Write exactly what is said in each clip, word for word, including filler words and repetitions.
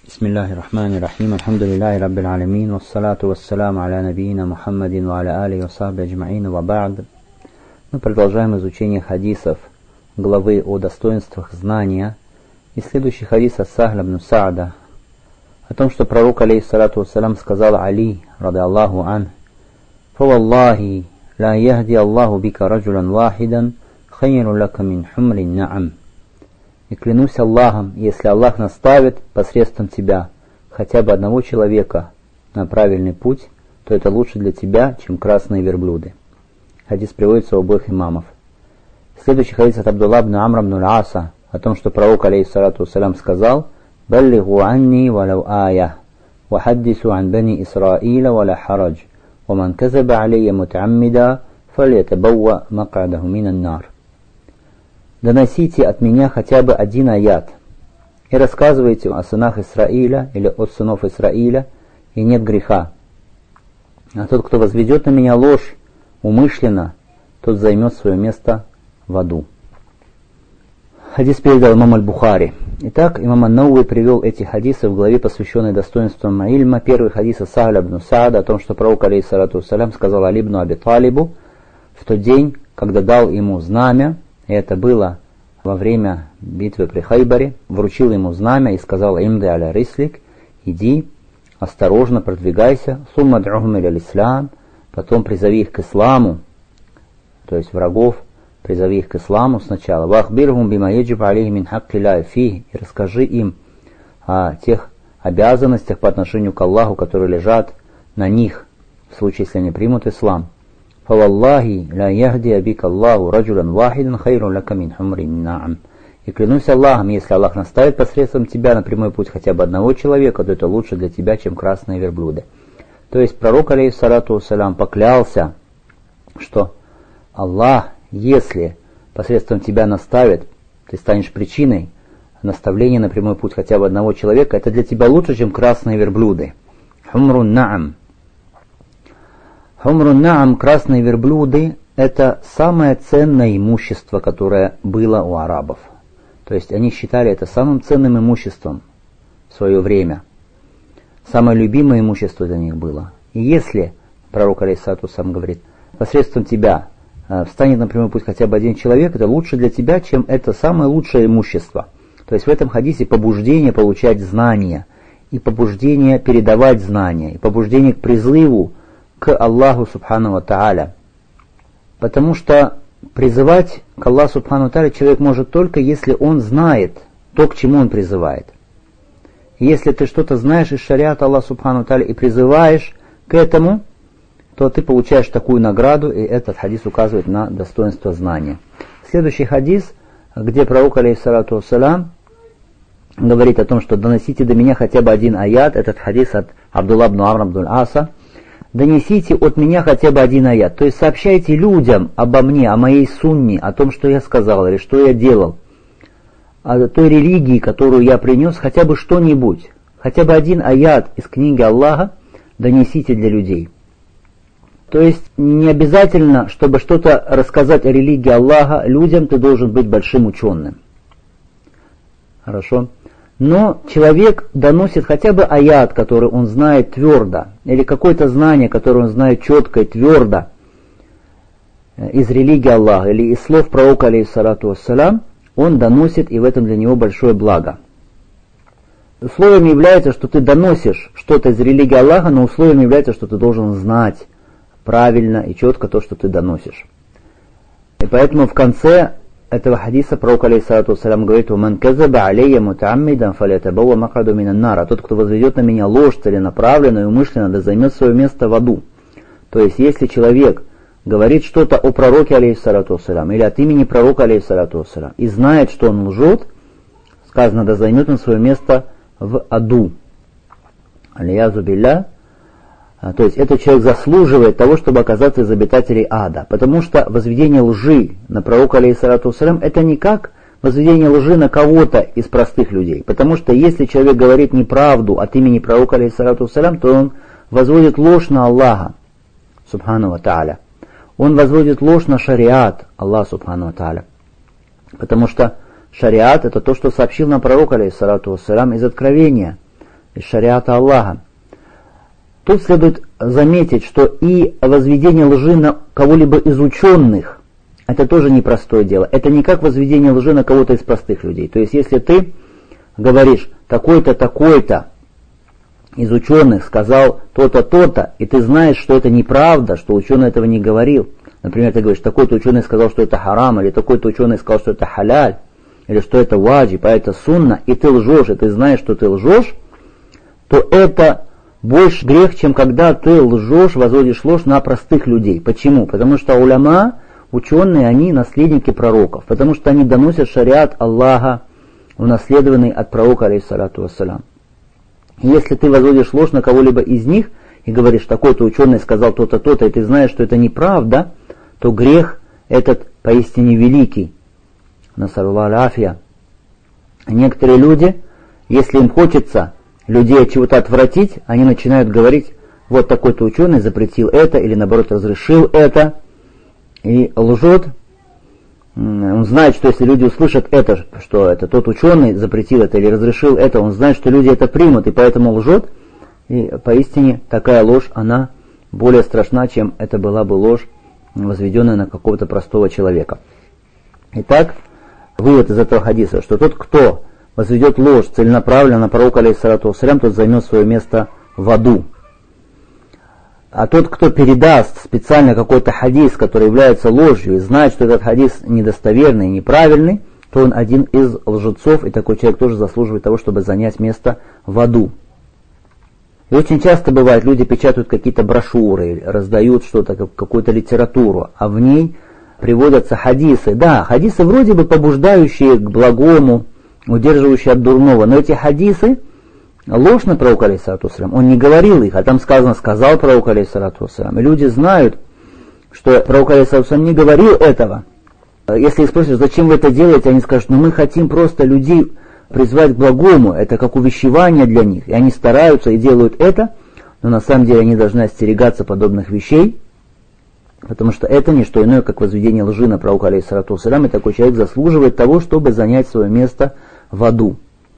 Бисмиллахи рахмани рахим, алхамдулиллахи раббил алямин, вассалату вассаляму аля набийна Мухаммадин ва аля алихи ва сахби аджмаин ва ба'д. Мы продолжаем изучение хадисов главы о достоинствах знания. И следующий хадис от Сахля ибн Са'да о том, что пророк алейхиссалату вассалям сказал Али, рады Аллаху ан: «Фаваллахи ла яхди Аллаху бика раджулян вахидан хайрун лака мин хумрин на'ам». И клянусь Аллахом, если Аллах наставит посредством тебя хотя бы одного человека на правильный путь, то это лучше для тебя, чем красные верблюды. Хадис приводится у обоих имамов. Следующий хадис от Абдулла ибн Амра ибн аль-Аса о том, что пророк алейхиссалату вассалям сказал: «Баллигу анни валау ая, ва хаддису ан бани Исраиля валя харадж, ва ман казаба алейя мутаммида, фалятабауа мак'адаху минан нар». Доносите от меня хотя бы один аят и рассказывайте о сынах Исраиля или от сынов Исраиля, и нет греха. А тот, кто возведет на меня ложь умышленно, тот займет свое место в аду. Хадис передал имам аль-Бухари. Итак, имам ан-Науи привел эти хадисы в главе, посвященной достоинствам ильма. Первый хадис от Сахля ибн Са'да о том, что пророк алейхиссалату вассалям сказал Али ибн Аби Талибу в тот день, когда дал ему знамя, и это было во время битвы при Хайбаре, вручил ему знамя и сказал: «Имди аля рислик, иди, осторожно продвигайся, сумма д'ухум иля ислам, потом призови их к исламу», то есть врагов, призови их к исламу сначала, «Вахбирхум бима яджиб алейхи мин хакки ла фих», и расскажи им о тех обязанностях по отношению к Аллаху, которые лежат на них, в случае, если они примут ислам. «Фаваллахи ла яхди абика Аллаху раджулян вахидан хайрун лака мин хумрин на'ам». И клянусь Аллахом, если Аллах наставит посредством тебя на прямой путь хотя бы одного человека, то это лучше для тебя, чем красные верблюды. То есть пророк алейхиссалату вассалям поклялся, что Аллах, если посредством тебя наставит, ты станешь причиной наставления на прямой путь хотя бы одного человека, это для тебя лучше, чем красные верблюды. Хумрун на'ам. Хумрун на'ам, красные верблюды, это самое ценное имущество, которое было у арабов. То есть они считали это самым ценным имуществом в свое время. Самое любимое имущество для них было. И если, пророк алейхиссалату вассалям говорит, посредством тебя э, встанет на прямой путь хотя бы один человек, это лучше для тебя, чем это самое лучшее имущество. То есть в этом хадисе побуждение получать знания, и побуждение передавать знания, и побуждение к призыву к Аллаху субхану ва тааля. Потому что призывать к Аллаху субхану ва тааля человек может только, если он знает то, к чему он призывает. И если ты что-то знаешь из шариата Аллаха субхану ва тааля и призываешь к этому, то ты получаешь такую награду, и этот хадис указывает на достоинство знания. Следующий хадис, где пророк алейхиссалату вассалям говорит о том, что доносите до меня хотя бы один аят, этот хадис от Абдулла ибн Амра ибн аль-Аса: «Донесите от меня хотя бы один аят», то есть сообщайте людям обо мне, о моей сунне, о том, что я сказал или что я делал, о той религии, которую я принес, хотя бы что-нибудь, хотя бы один аят из книги Аллаха донесите для людей. То есть не обязательно, чтобы что-то рассказать о религии Аллаха людям, ты должен быть большим ученым. Хорошо? Но человек доносит хотя бы аят, который он знает твердо, или какое-то знание, которое он знает четко и твердо из религии Аллаха, или из слов пророка алейхиссалату вассалям, он доносит, и в этом для него большое благо. Условием является, что ты доносишь что-то из религии Аллаха, но условием является, что ты должен знать правильно и четко то, что ты доносишь. И поэтому в конце этого хадиса пророк алейхиссалату вассалям говорит: «Уман казаба алейя мутаммидан фалятабауа мак'аду минан нар». А тот, кто возведет на меня ложь целенаправленно и умышленно, да займет свое место в аду. То есть, если человек говорит что-то о пророке алейхиссалату вассалям или от имени пророка алейхиссалату вассалям и знает, что он лжет, сказано, да займет он свое место в аду. Алиязу билля. То есть этот человек заслуживает того, чтобы оказаться из обитателей ада. Потому что возведение лжи на пророка алейхиссалату вассалям это не как возведение лжи на кого-то из простых людей. Потому что если человек говорит неправду от имени пророка алейхиссалату вассалям, то он возводит ложь на Аллаха субхану ва тааля. Он возводит ложь на шариат Аллаха субхану ва тааля. Потому что шариат это то, что сообщил нам пророк алейхиссалату вассалям из откровения. из шариата Аллаха. Тут следует заметить, что и возведение лжи на кого-либо из ученых, это тоже непростое дело. Это не как возведение лжи на кого-то из простых людей. То есть, если ты говоришь, такой-то, такой-то из ученых сказал то-то, то-то, и ты знаешь, что это неправда, что ученый этого не говорил. Например, ты говоришь, такой-то ученый сказал, что это харам, или такой-то ученый сказал, что это халяль, или что это ваджиб, а это сунна, и ты лжешь, и ты знаешь, что ты лжешь, то это больше грех, чем когда ты лжешь, возводишь ложь на простых людей. Почему? Потому что уляма, ученые, они наследники пророков, потому что они доносят шариат Аллаха, унаследованный от пророка, алейхиссалату вассалям. И если ты возводишь ложь на кого-либо из них и говоришь, такой-то ученый сказал то-то, то-то, и ты знаешь, что это неправда, то грех этот поистине великий. Насаллаху афия. Некоторые люди, если им хочется людей от чего-то отвратить, они начинают говорить, вот такой-то ученый запретил это, или наоборот разрешил это, и лжет. Он знает, что если люди услышат это, что это тот ученый запретил это или разрешил это, он знает, что люди это примут, и поэтому лжет. И поистине такая ложь, она более страшна, чем это была бы ложь, возведенная на какого-то простого человека. Итак, вывод из этого хадиса, что тот, кто возведет ложь целенаправленно на пророка, алейхиссалату вассалям, тот займет свое место в аду. А тот, кто передаст специально какой-то хадис, который является ложью, и знает, что этот хадис недостоверный и неправильный, то он один из лжецов, и такой человек тоже заслуживает того, чтобы занять место в аду. И очень часто бывает, люди печатают какие-то брошюры, раздают что-то, какую-то литературу, а в ней приводятся хадисы. Да, хадисы вроде бы побуждающие к благому, удерживающие от дурного, но эти хадисы ложь на пророка, алейхиссалату вассалям, он не говорил их, а там сказано, сказал пророк, алейхиссалату вассалям. И люди знают, что пророк, алейхиссалату вассалям, не говорил этого. Если их спросишь, зачем вы это делаете, они скажут, ну мы хотим просто людей призвать к благому, это как увещевание для них. И они стараются и делают это, но на самом деле они должны остерегаться подобных вещей, потому что это не что иное, как возведение лжи на пророка, алейхиссалату вассалям, и такой человек заслуживает того, чтобы занять свое место в аду.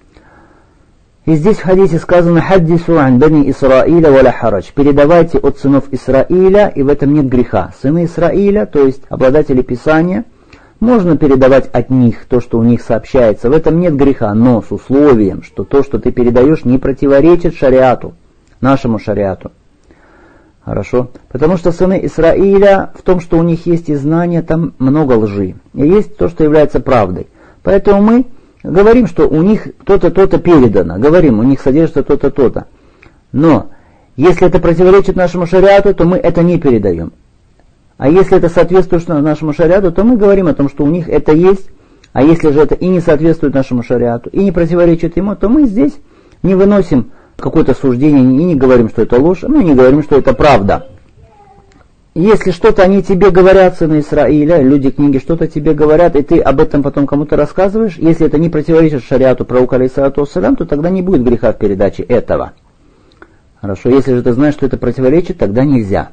И здесь в хадисе сказано «Хаддису ан бани Исраиля валя харадж». Передавайте от сынов Исраиля, и в этом нет греха. Сыны Исраиля, то есть обладатели Писания, можно передавать от них то, что у них сообщается. В этом нет греха, но с условием, что то, что ты передаешь, не противоречит шариату, нашему шариату. Хорошо? Потому что сыны Исраиля, в том, что у них есть и знания, там много лжи. И есть то, что является правдой. Поэтому мы говорим, что у них то-то, то-то передано. Говорим, у них содержится то-то, то-то. Но, если это противоречит нашему шариату, то мы это не передаем. А если это соответствует нашему шариату, то мы говорим о том, что у них это есть. А если же это и не соответствует нашему шариату, и не противоречит ему, то мы здесь не выносим какое-то суждение и не говорим, что это ложь, мы не говорим, что это правда. Если что-то они тебе говорят, сыны Исраиля, люди книги что-то тебе говорят, и ты об этом потом кому-то рассказываешь, если это не противоречит шариату пророка, алейхиссалату вассалям, то тогда не будет греха в передаче этого. Хорошо, если же ты знаешь, что это противоречит, тогда нельзя.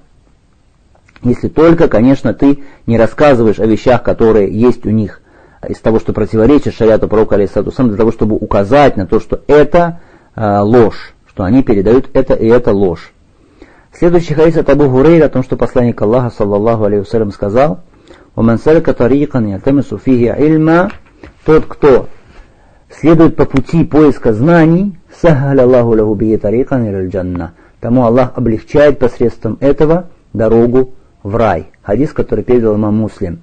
Если только, конечно, ты не рассказываешь о вещах, которые есть у них, из того, что противоречит шариату пророка, алейхиссалату вассалям, для того, чтобы указать на то, что это э, ложь, что они передают это и это ложь. Следующий хадис от Абу Хурейра о том, что посланник Аллаха, саллаллаху алейхи вассалям, сказал: «Уман салика тарикан ялтамису фихи ильма», тот, кто следует по пути поиска знаний, сахаля Аллаху лаху бихи тарикан иляль джанна, тому Аллах облегчает посредством этого дорогу в рай. Хадис, который передал имам Муслим.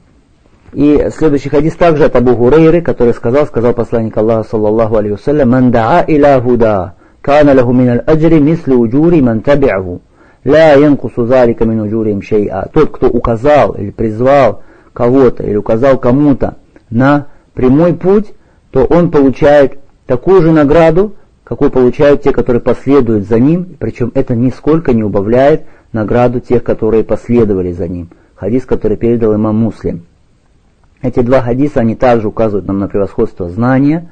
И следующий хадис также от Абу Хурейры, который сказал, сказал посланник Аллаха, саллаллаху алейхи вассалям: «Ман да'a иля худа, кана лаху миналь аджри мисли уджури ман таби'аху. Ля янкусу залика мин уджурим шей'a». Тот, кто указал или призвал кого-то, или указал кому-то на прямой путь, то он получает такую же награду, какую получают те, которые последуют за ним, причем это нисколько не убавляет награду тех, которые последовали за ним. Хадис, который передал имам Муслим. Эти два хадиса, они также указывают нам на превосходство знания,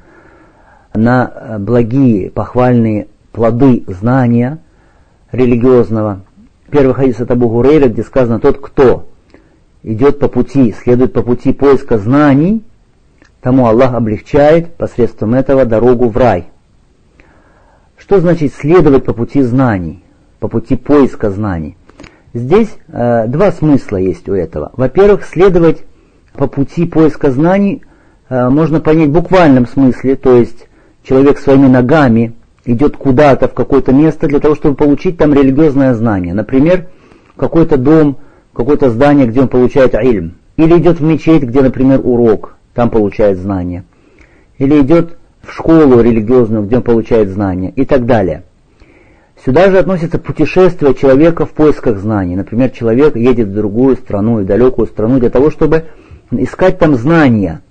на благие, похвальные плоды знания религиозного. Первый хадис от Абу Хурейра, где сказано: тот, кто идет по пути, следует по пути поиска знаний, тому Аллах облегчает посредством этого дорогу в рай. что значит следовать по пути знаний, по пути поиска знаний? Здесь э, два смысла есть у этого. Во-первых, следовать по пути поиска знаний э, можно понять в буквальном смысле, то есть человек своими ногами идет куда-то, в какое-то место для того, чтобы получить там религиозное знание. Например, в какой-то дом, какое-то здание, где он получает ильм. Или идет в мечеть, где, например, урок, там получает знания. Или идет в школу религиозную, где он получает знания, и так далее. Сюда же относится путешествие человека в поисках знаний. Например, человек едет в другую страну, в далекую страну, для того, чтобы искать там знания.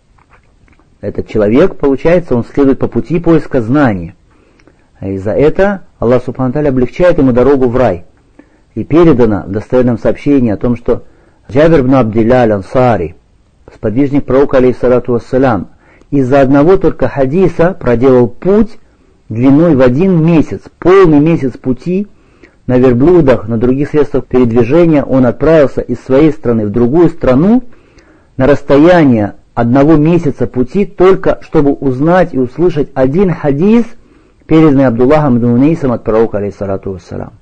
Этот человек, получается, он следует по пути поиска знаний. А из за это Аллах Субхану ва Тааля облегчает ему дорогу в рай. И передано в достоверном сообщении о том, что Джабир ибн Абдилля аль-Ансари, сподвижник пророка, алейхиссалату вассалям, из-за одного только хадиса проделал путь длиной в один месяц, полный месяц пути на верблюдах, на других средствах передвижения. Он отправился из своей страны в другую страну на расстояние одного месяца пути, только чтобы узнать и услышать один хадис, переданный Абдуллахом ибн Унейсом от пророка, алейхиссалату вассалям.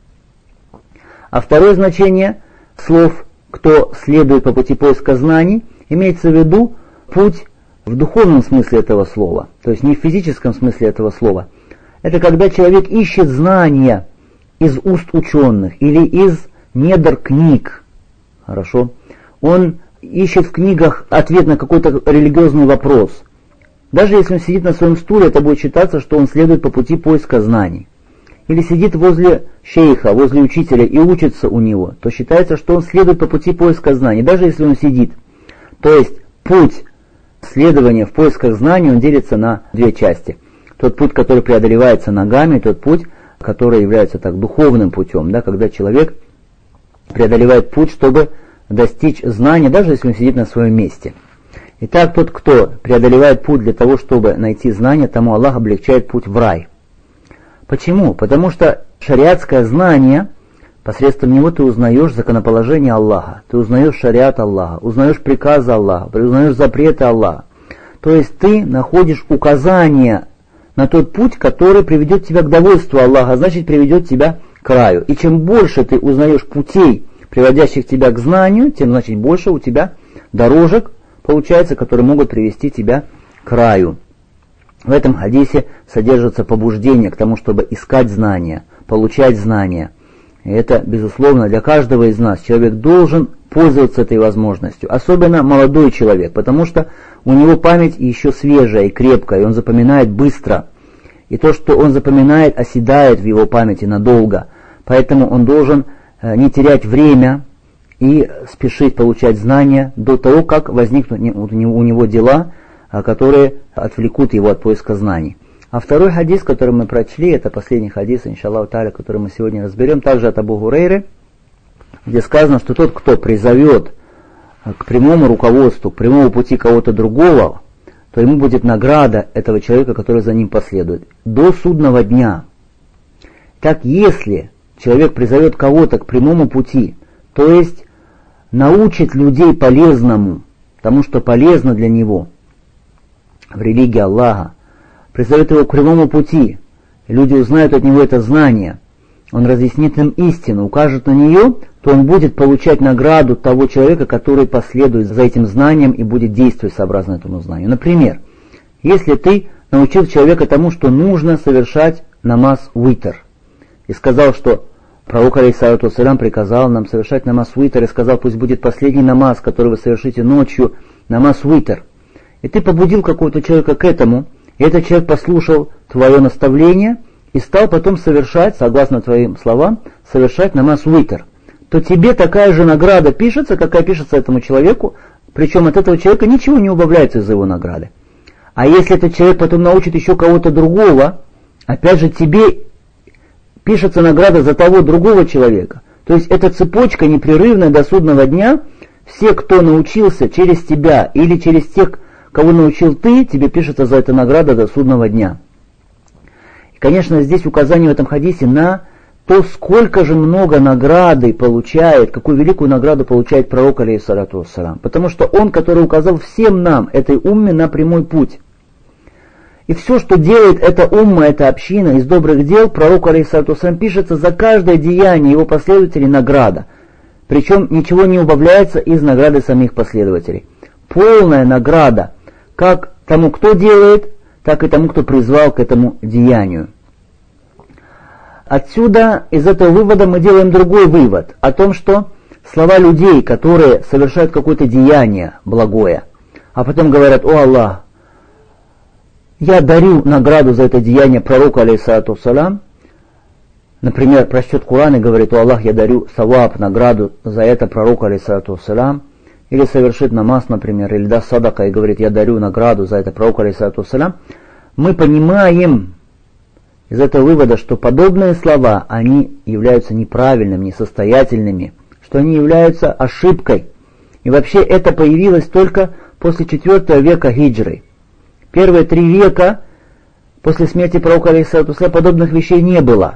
А второе значение слов «кто следует по пути поиска знаний» имеется в виду путь в духовном смысле этого слова, то есть не в физическом смысле этого слова. Это когда человек ищет знания из уст ученых или из недр книг. Хорошо? Он ищет в книгах ответ на какой-то религиозный вопрос. Даже если он сидит на своем стуле, это будет считаться, что он следует по пути поиска знаний. Или сидит возле шейха, возле учителя и учится у него, то считается, что он следует по пути поиска знаний, даже если он сидит. То есть путь следования в поисках знаний, он делится на две части. Тот путь, который преодолевается ногами, тот путь, который является так духовным путем, да, когда человек преодолевает путь, чтобы достичь знания, даже если он сидит на своем месте. Итак, тот, кто преодолевает путь для того, чтобы найти знание, тому Аллах облегчает путь в рай. Почему? Потому что шариатское знание, посредством него ты узнаешь законоположение Аллаха, ты узнаешь шариат Аллаха, узнаешь приказы Аллаха, узнаешь запреты Аллаха. То есть ты находишь указания на тот путь, который приведет тебя к довольству Аллаха, значит приведет тебя к раю. И чем больше ты узнаешь путей, приводящих тебя к знанию, тем значит больше у тебя дорожек получается, которые могут привести тебя к раю. В этом хадисе содержится побуждение к тому, чтобы искать знания, получать знания. И это, безусловно, для каждого из нас. Человек должен пользоваться этой возможностью. Особенно молодой человек, потому что у него память еще свежая и крепкая, и он запоминает быстро. И то, что он запоминает, оседает в его памяти надолго. Поэтому он должен не терять время и спешить получать знания до того, как возникнут у него дела, которые отвлекут его от поиска знаний. А второй хадис, который мы прочли, это последний хадис, иншаллаху тааля, который мы сегодня разберем, также от Абу Гурейры, где сказано, что тот, кто призовет к прямому руководству, к прямому пути кого-то другого, то ему будет награда этого человека, который за ним последует, до судного дня. Так, если человек призовет кого-то к прямому пути, то есть научит людей полезному, тому, что полезно для него в религии Аллаха, призовет его к прямому пути, люди узнают от него это знание, он разъяснит им истину, укажет на нее, то он будет получать награду того человека, который последует за этим знанием и будет действовать сообразно этому знанию. Например, если ты научил человека тому, что нужно совершать намаз уитр, и сказал, что пророк, алейхиссалату вассалям, приказал нам совершать намаз уитр, и сказал, пусть будет последний намаз, который вы совершите ночью, намаз уитр, и ты побудил какого-то человека к этому, и этот человек послушал твое наставление и стал потом совершать, согласно твоим словам, совершать намаз уитр, то тебе такая же награда пишется, какая пишется этому человеку, причем от этого человека ничего не убавляется из-за его награды. А если этот человек потом научит еще кого-то другого, опять же тебе пишется награда за того другого человека. То есть эта цепочка непрерывная до судного дня, все, кто научился через тебя или через тех, кого научил ты, тебе пишется за это награда до судного дня. И, конечно, здесь указание в этом хадисе на то, сколько же много награды получает, какую великую награду получает пророк, алейхиссалату вассалям. Потому что он, который указал всем нам, этой умме, на прямой путь. И все, что делает эта умма, эта община из добрых дел, пророк алейхиссалату вассалям, пишется за каждое деяние его последователей награда. Причем ничего не убавляется из награды самих последователей. Полная награда как тому, кто делает, так и тому, кто призвал к этому деянию. Отсюда, из этого вывода, мы делаем другой вывод, о том, что слова людей, которые совершают какое-то деяние благое, а потом говорят: «О Аллах, я дарю награду за это деяние пророку, алейхиссалату вассалям», например, прочтет Коран и говорит: «О Аллах, я дарю саваб, награду за это пророку, алейхиссалату вассалям», или совершит намаз, например, или даст садака и говорит: «Я дарю награду за это пророку, алейхиссалату вассалям», мы понимаем из этого вывода, что подобные слова, они являются неправильными, несостоятельными, что они являются ошибкой. И вообще это появилось только после четвёртого века хиджры. Первые три века после смерти пророка, алейхиссалату вассалям, подобных вещей не было.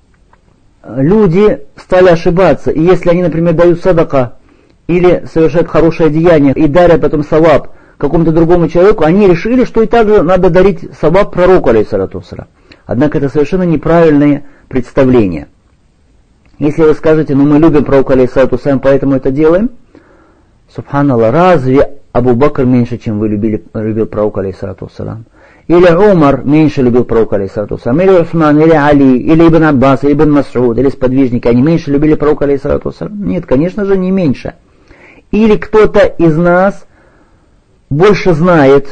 Люди стали ошибаться, и если они, например, дают садака или совершают хорошее деяние и дарят потом саваб какому-то другому человеку, они решили, что и также надо дарить саваб пророку, алейхиссалату вассалям. Однако это совершенно неправильное представление. Если вы скажете: «Ну мы любим пророка, алейхиссалату вассалям, поэтому это делаем», субханаллах, разве Абу Бакр меньше, чем вы любили, любил пророка, алейхиссалату вассалям? Или Умар меньше любил пророка, алейхиссалату вассалям? Или Усман, или Али, или Ибн Аббас, или Ибн Мас'уд, или сподвижники, они меньше любили пророка, алейхиссалату вассалям? Нет, конечно же, не меньше. Или кто-то из нас больше знает,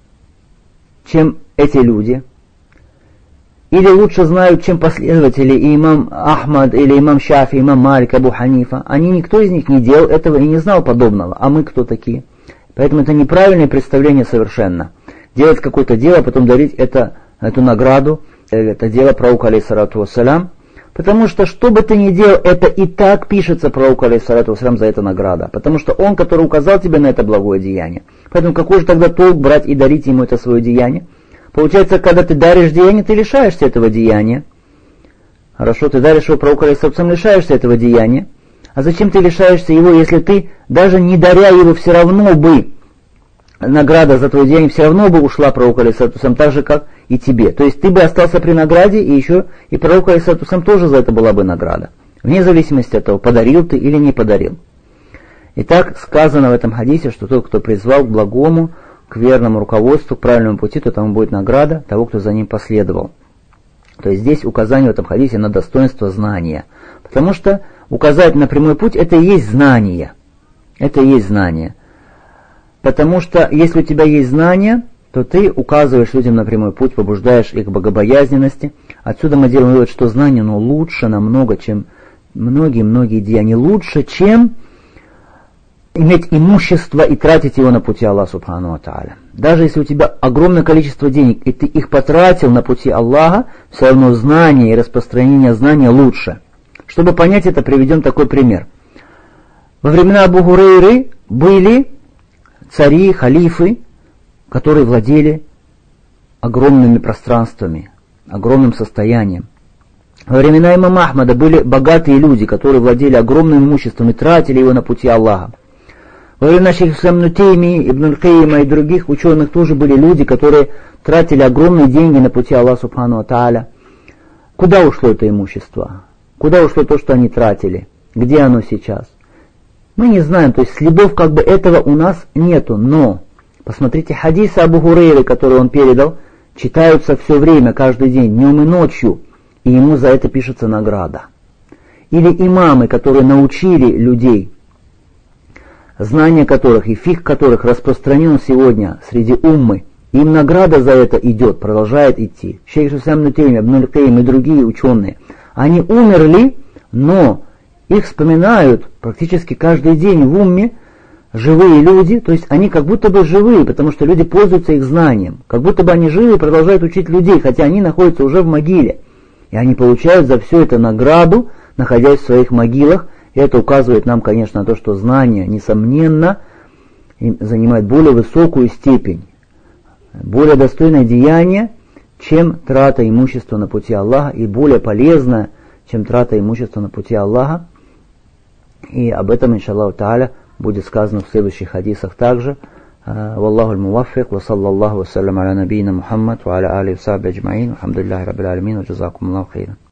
чем эти люди, или лучше знают, чем последователи, и имам Ахмад, или имам Шафи, имам Малик, Абу Ханифа. Они, никто из них не делал этого и не знал подобного. А мы кто такие? Поэтому это неправильное представление совершенно. Делать какое-то дело, потом дарить это, эту награду, это дело пророку, алейхиссалату вассалям. Потому что, что бы ты ни делал, это и так пишется пророку, алейхиссалату вассалям, за это награда. Потому что он, который указал тебе на это благое деяние. Поэтому какой же тогда толк брать и дарить ему это свое деяние? Получается, когда ты даришь деяние, ты лишаешься этого деяния. Хорошо, ты даришь его пророку, алейхиссалату вассалям, лишаешься этого деяния. А зачем ты лишаешься его, если ты, даже не даря его, все равно бы, награда за твое деяние все равно бы ушла пророку, алейхиссалату вассалям, так же, как и тебе. То есть ты бы остался при награде, и еще и пророку, алейхиссалату вассалям, тоже за это была бы награда. Вне зависимости от того, подарил ты или не подарил. Итак, сказано в этом хадисе, что тот, кто призвал к благому, к верному руководству, к правильному пути, то тому будет награда того, кто за ним последовал. То есть здесь указание в этом хадисе на достоинство знания. Потому что указать на прямой путь — это и есть знание. Это и есть знание. Потому что если у тебя есть знание, то ты указываешь людям на прямой путь, побуждаешь их к богобоязненности. Отсюда мы делаем вывод, что знание, но лучше намного, чем многие-многие деяния. Лучше, чем иметь имущество и тратить его на пути Аллаха субхану ва тааля. Даже если у тебя огромное количество денег, и ты их потратил на пути Аллаха, все равно знание и распространение знания лучше. Чтобы понять это, приведем такой пример. Во времена Абу Хурейры были цари, халифы, которые владели огромными пространствами, огромным состоянием. Во времена имама Ахмада были богатые люди, которые владели огромным имуществом и тратили его на пути Аллаха. Во времена шейха ибн Теймии, Ибн аль-Кайима и других ученых тоже были люди, которые тратили огромные деньги на пути Аллаха субхану ва тааля. Куда ушло это имущество? Куда ушло то, что они тратили? Где оно сейчас? Мы не знаем, то есть следов как бы этого у нас нету, но посмотрите хадисы Абу Хурейры, которые он передал, читаются все время, каждый день, днем и ночью, и ему за это пишется награда. Или имамы, которые научили людей, знания которых и фикх которых распространен сегодня среди уммы, им награда за это идет, продолжает идти. Шейх ибн Теймия, Ибн аль-Кайим и другие ученые, они умерли, но их вспоминают практически каждый день в умме живые люди, то есть они как будто бы живые, потому что люди пользуются их знанием, как будто бы они живы и продолжают учить людей, хотя они находятся уже в могиле. И они получают за все это награду, находясь в своих могилах. И это указывает нам, конечно, на то, что знание, несомненно, занимает более высокую степень, более достойное деяние, чем трата имущества на пути Аллаха, и более полезное, чем трата имущества на пути Аллаха. И об этом, иншаллаху тааля, будет сказано в следующих хадисах также. والله الموفق وصلى الله وسلم على نبينا محمد وعلى آله وصحبه أجمعين والحمد لله رب العالمين وجزاكم الله خيرا.